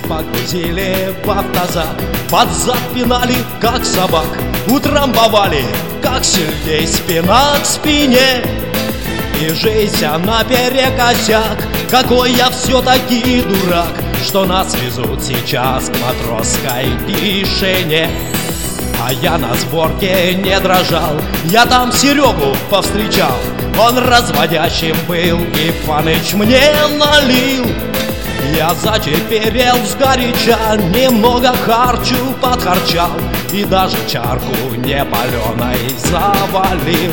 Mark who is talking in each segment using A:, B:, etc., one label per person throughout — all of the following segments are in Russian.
A: погрузили в автозак, под зад пинали, как собак, утрамбовали, как сельдей, спина к спине. И жизнь наперекосяк, какой я все-таки дурак, что нас везут сейчас к матросской тишине. А я на сборке не дрожал, я там Серегу повстречал. Он разводящим был и Паныч мне налил. Я зачеперел сгоряча, немного харчу подхарчал и даже чарку непаленой завалил.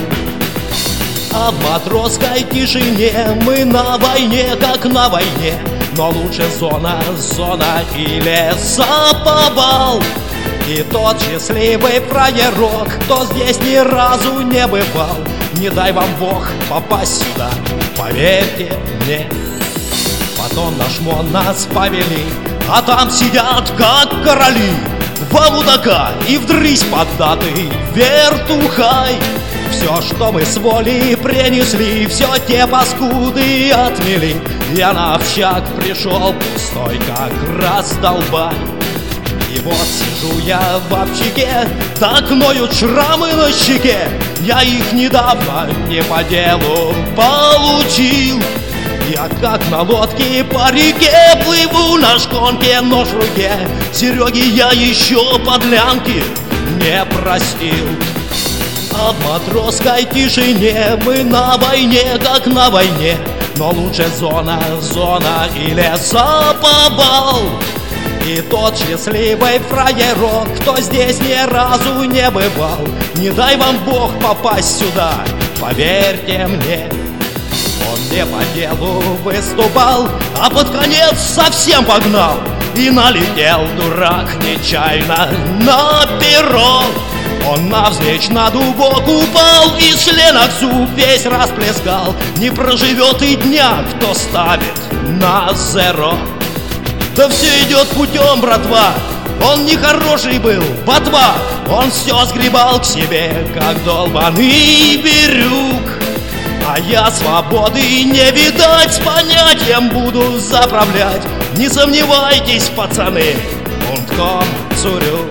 A: А в матросской тишине мы на войне, как на войне, но лучше зона и лесоповал. И тот счастливый фраерок, кто здесь ни разу не бывал, не дай вам Бог попасть сюда, поверьте мне. Потом на шмон нас повели, а там сидят как короли, два мудака и вдрысь поддатый вертухай. Все, что мы с воли принесли, все те паскуды отмели. Я на общак пришел пустой, как раздолбай. И вот сижу я в общаге, так ноют шрамы на щеке. Я их недавно не по делу получил. Я как на лодке по реке плыву на шконке, нож в руке. Сереги я еще подлянки не простил. А в матросской тишине мы на войне, как на войне, но лучше зона и лесоповал. И тот счастливый фраерок, кто здесь ни разу не бывал, не дай вам Бог попасть сюда, поверьте мне. Он не по делу выступал, а под конец совсем погнал. И налетел дурак нечаянно на перо. Он навзничь на дубок упал и членок зуб весь расплескал. Не проживет и дня, кто ставит на зеро. Да все идет путем, братва. Он нехороший был, ботва. Он все сгребал к себе, как долбаный бирюк. А я свободы не видать, с понятием буду заправлять. Не сомневайтесь, пацаны, пунктом цурю.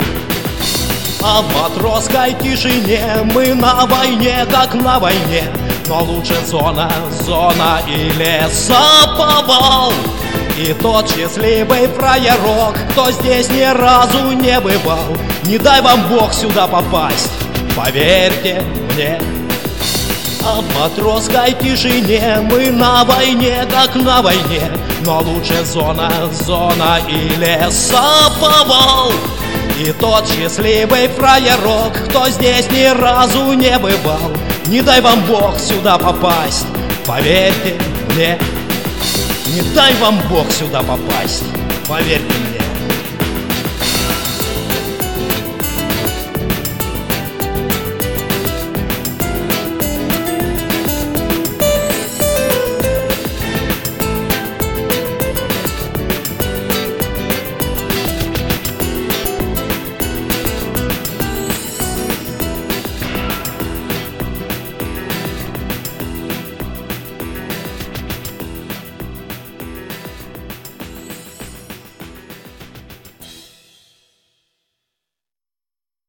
A: А в матросской тишине мы на войне, как на войне, но лучше зона и лесоповал. И тот счастливый фраерок, кто здесь ни разу не бывал, не дай вам Бог сюда попасть, поверьте мне. А в матросской тишине мы на войне, как на войне, но лучше зона и лесоповал. И тот счастливый фраерок, кто здесь ни разу не бывал, не дай вам Бог сюда попасть, поверьте мне. Не дай вам Бог сюда попасть, поверьте мне.